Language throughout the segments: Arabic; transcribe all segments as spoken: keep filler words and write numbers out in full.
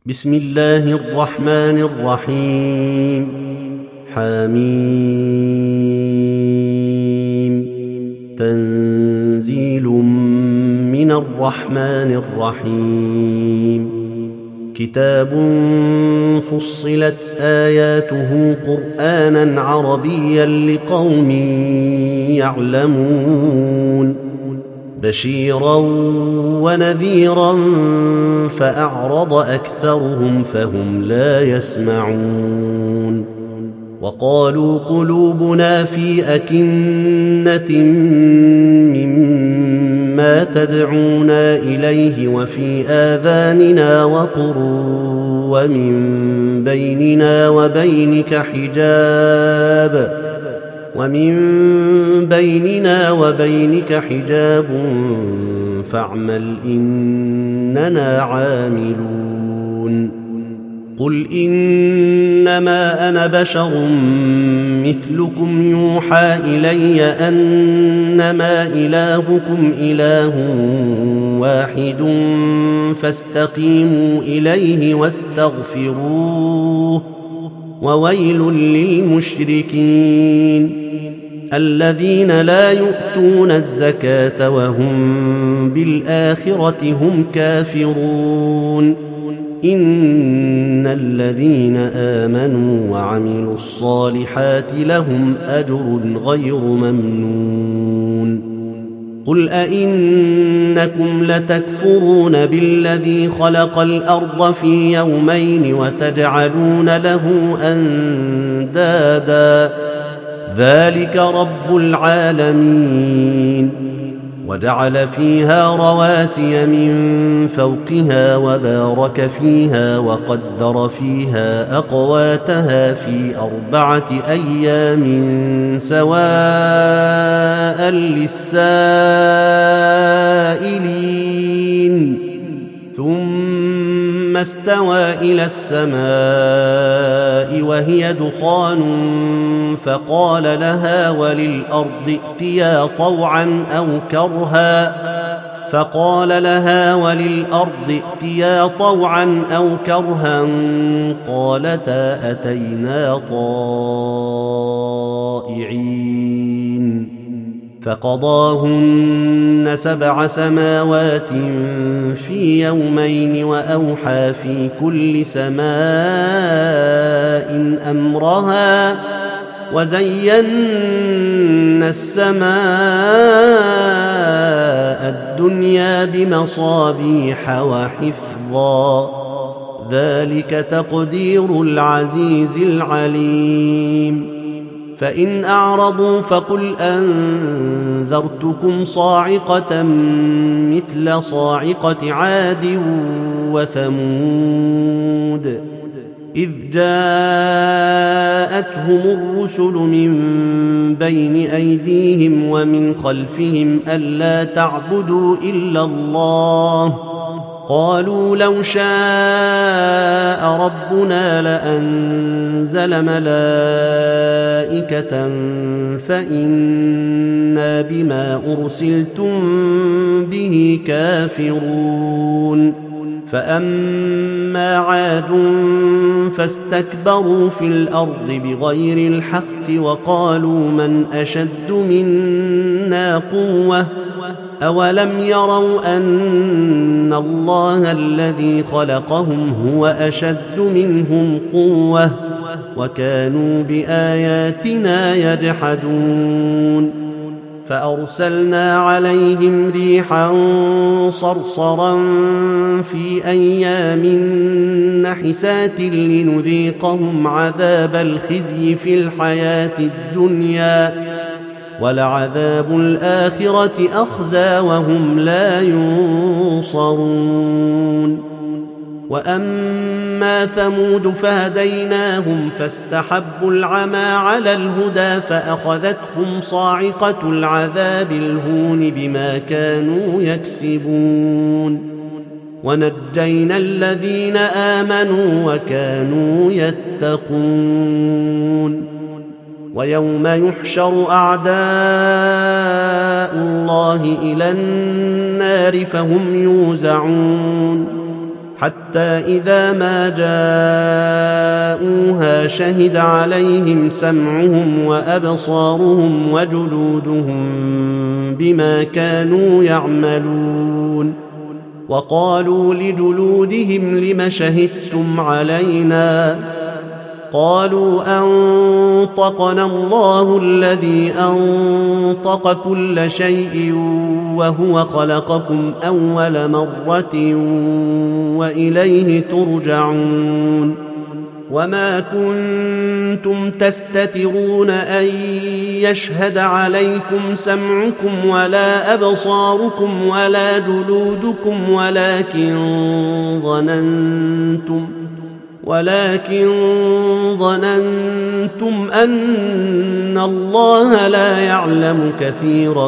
بسم الله الرحمن الرحيم. حميم. تنزيل من الرحمن الرحيم. كتاب فصلت آياته قرآنا عربيا لقوم يعلمون بشيرا ونذيرا فأعرض أكثرهم فهم لا يسمعون. وقالوا قلوبنا في أكنة مما تدعونا إليه وفي آذاننا وقر ومن بيننا وبينك حجاب ومن بيننا وبينك حجاب فاعمل إننا عاملون. قل إنما أنا بشر مثلكم يوحى إلي أنما إلهكم إله واحد فاستقيموا إليه واستغفروه وويل للمشركين الذين لا يؤتون الزكاة وهم بالآخرة هم كافرون. إن الذين آمنوا وعملوا الصالحات لهم أجر غير ممنون. قل أئنكم لتكفرون بالذي خلق الأرض في يومين وتجعلون له أندادا ذلك رب العالمين. وجعل فيها رواسي من فوقها وبارك فيها وقدر فيها أقواتها في أربعة أيام سواء للسائلين ثم استوى إلى السماء وهي دخان فقال لها وللأرض ائتيا طوعا أو كرها فقال لها وللأرض ائتيا طوعا أو كرها قالتا أتينا طائعين. فقضاهن سبع سماوات في يومين وأوحى في كل سماء أمرها وزينا السماء الدنيا بمصابيح وحفظا ذلك تقدير العزيز العليم. فإن أعرضوا فقل أنذرتكم صاعقة مثل صاعقة عاد وثمود إذ جاءتهم الرسل من بين أيديهم ومن خلفهم ألا تعبدوا إلا الله قالوا لو شاء ربنا لأنزل ملائكة فإنا بما أرسلتم به كافرون. فأما عاد فاستكبروا في الأرض بغير الحق وقالوا من أشد منا قوة أولم يروا أن الله الذي خلقهم هو أشد منهم قوة وكانوا بآياتنا يجحدون. فأرسلنا عليهم ريحا صرصرا في أيام نحسات لنذيقهم عذاب الخزي في الحياة الدنيا ولعذاب الآخرة أخزى وهم لا ينصرون. وأما ثمود فهديناهم فاستحبوا العمى على الهدى فأخذتهم صاعقة العذاب الهون بما كانوا يكسبون. ونجينا الذين آمنوا وكانوا يتقون. ويوم يحشر أعداء الله إلى النار فهم يوزعون حتى إذا ما جاءوها شهد عليهم سمعهم وأبصارهم وجلودهم بما كانوا يعملون وقالوا لجلودهم لم شهدتم علينا قالوا أنطقنا الله الذي أنطق كل شيء وهو خلقكم أول مرة وإليه ترجعون وما كنتم تستترون أن يشهد عليكم سمعكم ولا أبصاركم ولا جلودكم ولكن ظننتم ولكن ظننتم أن الله لا يعلم كثيرا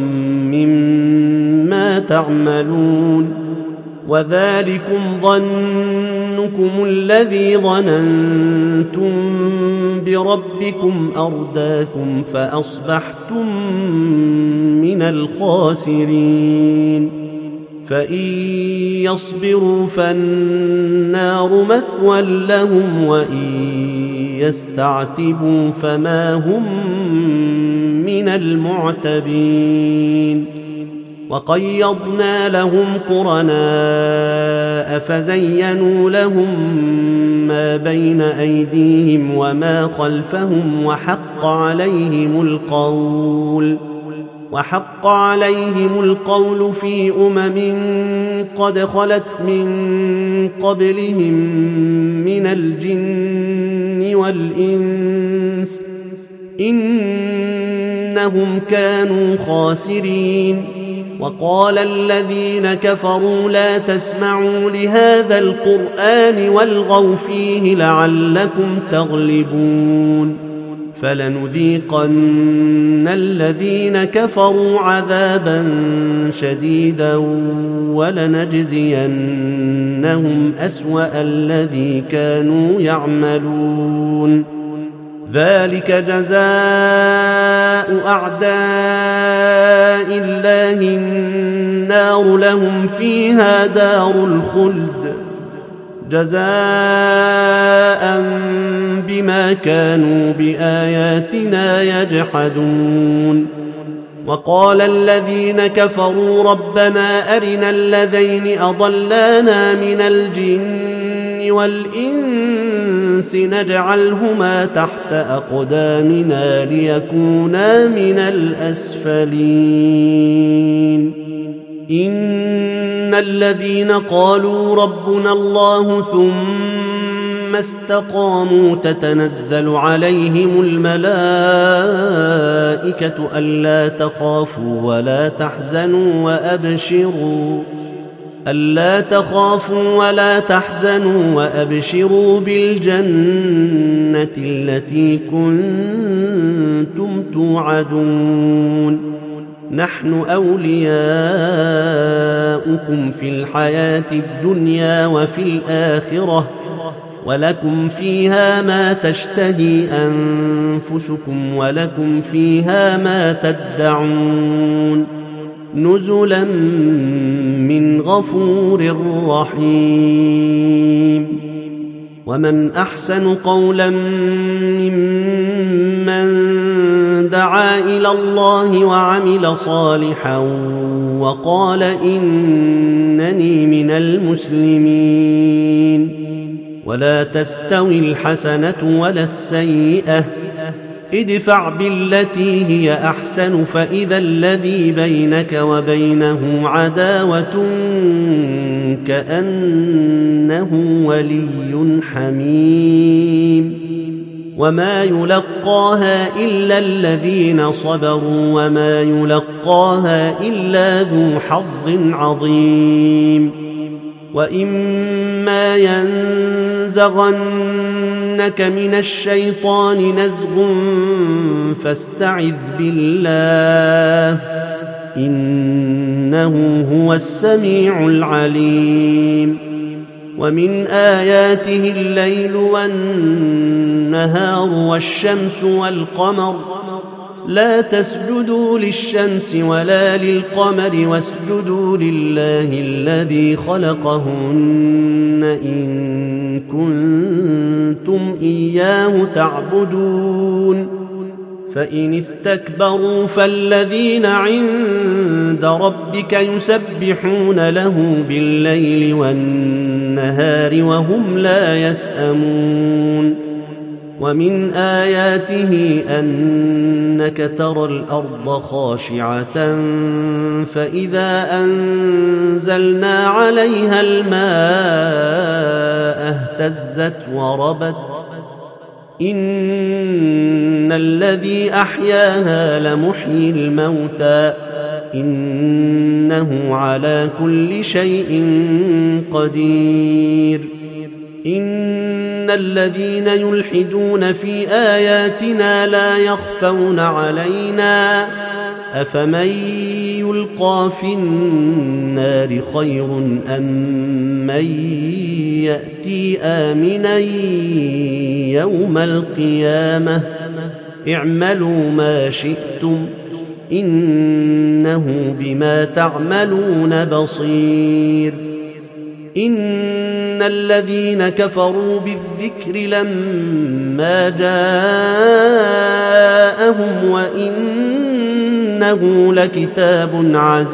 مما تعملون وذلكم ظنكم الذي ظننتم بربكم أرداكم فأصبحتم من الخاسرين فإن يصبروا فالنار مثوى لهم وإن يستعتبوا فما هم من المعتبين وقيضنا لهم قرناء فزينوا لهم ما بين أيديهم وما خلفهم وحق عليهم القول وحق عليهم القول في أمم قد خلت من قبلهم من الجن والإنس إنهم كانوا خاسرين وقال الذين كفروا لا تسمعوا لهذا القرآن والغوا فيه لعلكم تغلبون فلنذيقن الذين كفروا عذابا شديدا ولنجزينهم أسوأ الذي كانوا يعملون ذلك جزاء أعداء الله النار لهم فيها دار الخلد جزاء بما كانوا بآياتنا يجحدون وقال الذين كفروا ربنا أرنا الذين أضلانا من الجن والإنس نجعلهما تحت أقدامنا ليكونا من الأسفلين إن الذين قالوا ربنا الله ثم استقاموا تتنزل عليهم الملائكة ألا تخافوا ولا تحزنوا وأبشروا ألا تخافوا ولا تحزنوا وأبشروا بالجنة التي كنتم توعدون نحن أولياؤكم في الحياة الدنيا وفي الآخرة ولكم فيها ما تشتهي أنفسكم ولكم فيها ما تدعون نزلا من غفور رحيم ومن أحسن قولا ممن دعا إلى الله وعمل صالحا وقال إنني من المسلمين ولا تستوي الحسنة ولا السيئة ادفع بالتي هي أحسن فإذا الذي بينك وبينه عداوة كأنه ولي حميم وما يلقاها إلا الذين صبروا وما يلقاها إلا ذو حظ عظيم وإما ينزغنك من الشيطان نزغ فاستعذ بالله إنه هو السميع العليم ومن آياته الليل والنهار والشمس والقمر لا تسجدوا للشمس ولا للقمر واسجدوا لله الذي خلقهن إن كنتم إياه تعبدون فإن استكبروا فالذين عند ربك يسبحون له بالليل والنهار وهم لا يسأمون ومن آياته أنك ترى الأرض خاشعة فإذا أنزلنا عليها الماء اهتزت وربت إن الذي أحياها لمحيي الموتى إنه على كل شيء قدير إن الذين يلحدون في آياتنا لا يخفون علينا أفمن يلقى في النار خير أم من يأتي آمنا يوم القيامة اعملوا ما شئتم إنه بما تعملون بصير إن الذين كفروا بالذكر لما جاءهم وإنه لكتاب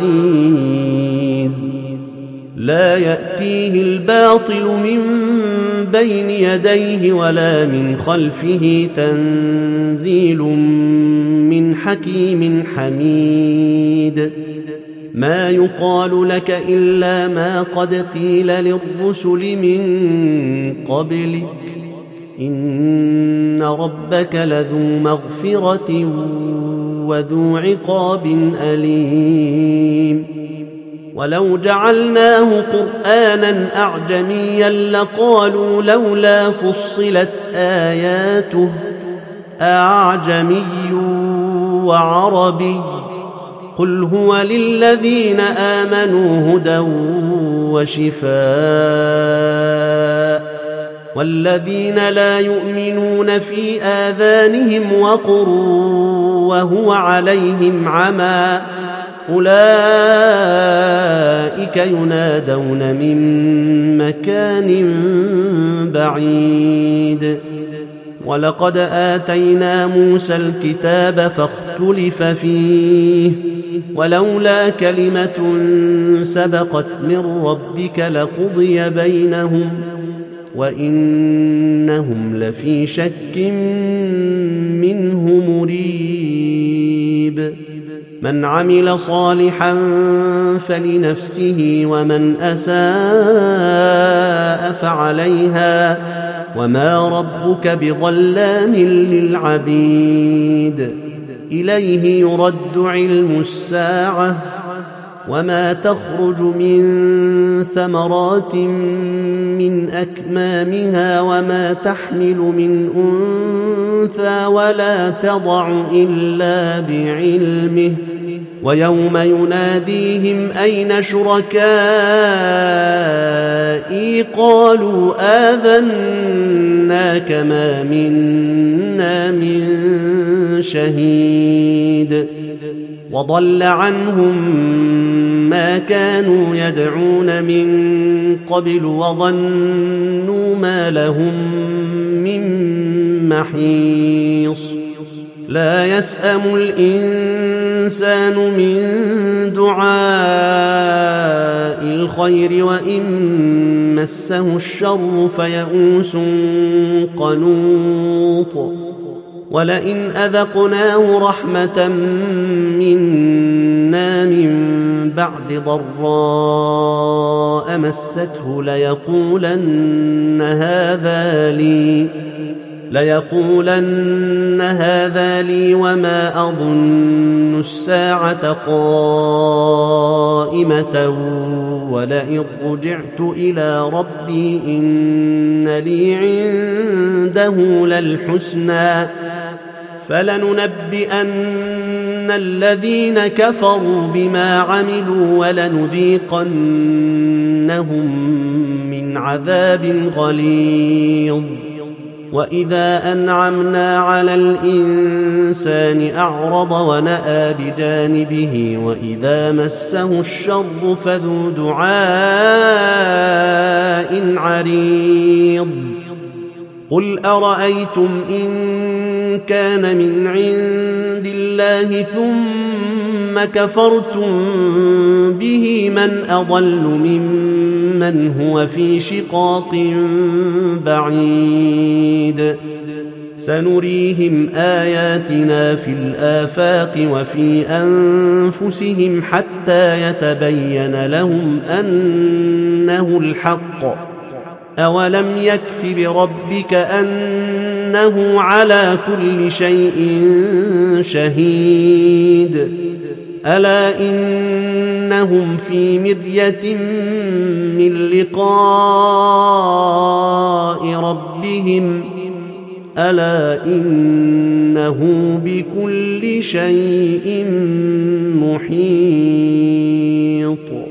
عزيز لا يأتيه الباطل من بين يديه ولا من خلفه تنزيل من حكيم حميد ما يقال لك إلا ما قد قيل للرسل من قبلك إن ربك لذو مغفرة وذو عقاب أليم ولو جعلناه قرآنا أعجميا لقالوا لولا فصلت آياته أعجمي وعربي قل هو للذين آمنوا هدى وشفاء والذين لا يؤمنون في آذانهم وقر وهو عليهم عمى أولئك ينادون من مكان بعيد ولقد آتينا موسى الكتاب فاختلف فيه ولولا كلمة سبقت من ربك لقضي بينهم وإنهم لفي شك منه مريب من عمل صالحا فلنفسه ومن أساء فعليها وما ربك بظلام للعبيد إليه يرد علم الساعة وما تخرج من ثمرات من أكمامها وما تحمل من أنثى ولا تضع إلا بعلمه ويوم يناديهم أين شركائي قالوا آذناك ما منا من شهيد وضل عنهم ما كانوا يدعون من قبل وظنوا ما لهم من محيص لا يسأم الإنسان من دعاء الخير وإن مسه الشر فيئوس قنوط ولئن أذقناه رحمة منا من بعد ضراء مسته ليقولن هذا لي ليقولن هذا لي وما أظن الساعة قائمة ولئن رجعت إلى ربي إن لي عنده للحسنى فلننبئن الذين كفروا بما عملوا ولنذيقنهم من عذاب غليظ وإذا أنعمنا على الإنسان أعرض ونأى بجانبه وإذا مسه الشر فذو دعاء عريض قل أرأيتم إن كان من عند الله ثم كفرتم به من أضل ممن هو في شقاق بعيد سنريهم آياتنا في الآفاق وفي أنفسهم حتى يتبين لهم أنه الحق أولم يكف بربك أنه على كل شيء شهيد ألا إنهم في مرية من لقاء ربهم ألا إنه بكل شيء محيط.